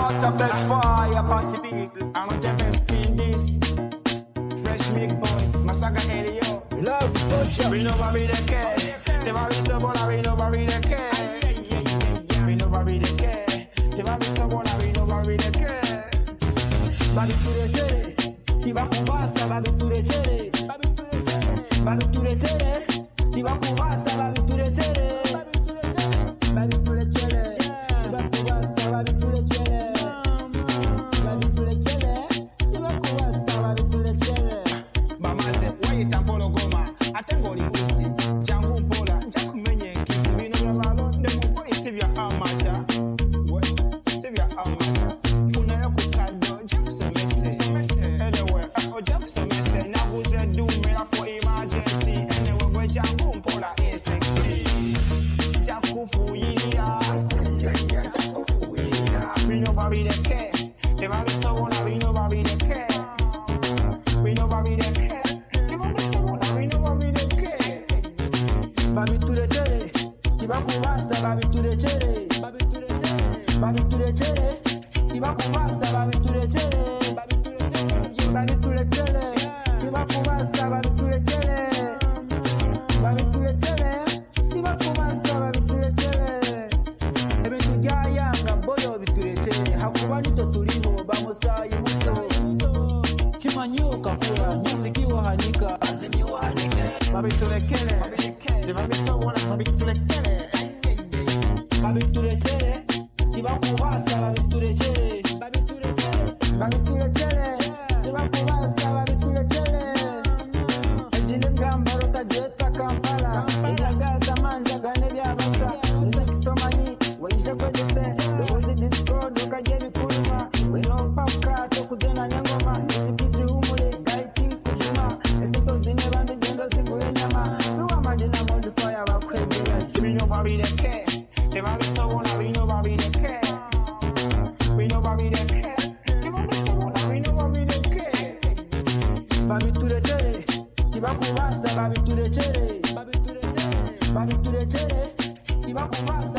out a best boy, a party big. I'm the best in this. Fresh milk boy, Masaga Elio. Love culture. We nobody the care. The man is the ball, we nobody the care. We nobody the care. The man is the ball, we nobody the care. Babi turechere, tiba kubasa babi turechere. Babi turechere, tiba kubasa babi turechere. Babi turechere, tiba kubasa babi turechere. Babi turechere, tiba kubasa babi turechere. Mama se wait and polo goma. Atengoli usi, jangu pola, jaku menye kisi. We know the lalo, the mo boy Sylvia Amacha. What? Sylvia Amacha. Funa ya kukado, Jackson Messi. Anyway, Jackson Messi. Na buze do me la for emergency. Anyway, we jangu pola instinct. Jaku fuyilia. We nobody the care. The man is the one, we nobody the care. We nobody the care. The man is the one, we nobody the care. Babi turechere, tiba kubasa babi turechere. Babi turechere, babi turechere, tiba kubasa babi turechere. Babi turechere, babi turechere, tiba kubasa babi turechere. Babi turechere, tiba kubasa babi turechere. Ebintu byayanga boyo biturechere, hakuba nito tuliho bamusayi muto. Chimanyuka kula, nyizikiwa hanika, azimiwa hanike. Babi turekele, the man is the one, babi turekele. Babi turechere, tiba kubasa babi turechere. Babi turechere, babi turechere, tiba kubasa babi turechere. Ejine mgambaro tajeta Kampala, ijagaza manja gane byabata. Nzekitomanyi, waishe kwejese, dozi disco duka jebi kulima. Wino paka tokudena nyangoma, nisikiti humule, gaiting kushima. Esito zine bandi jendo singule nyama. Tuwa madina modifier wakwebea. We nobody the care. The man is the one, we nobody the care. We nobody the care. The man is the one, we nobody the care. Babi turechere, tiba kubasa babi turechere. Babi turechere, babi turechere, tiba kubasa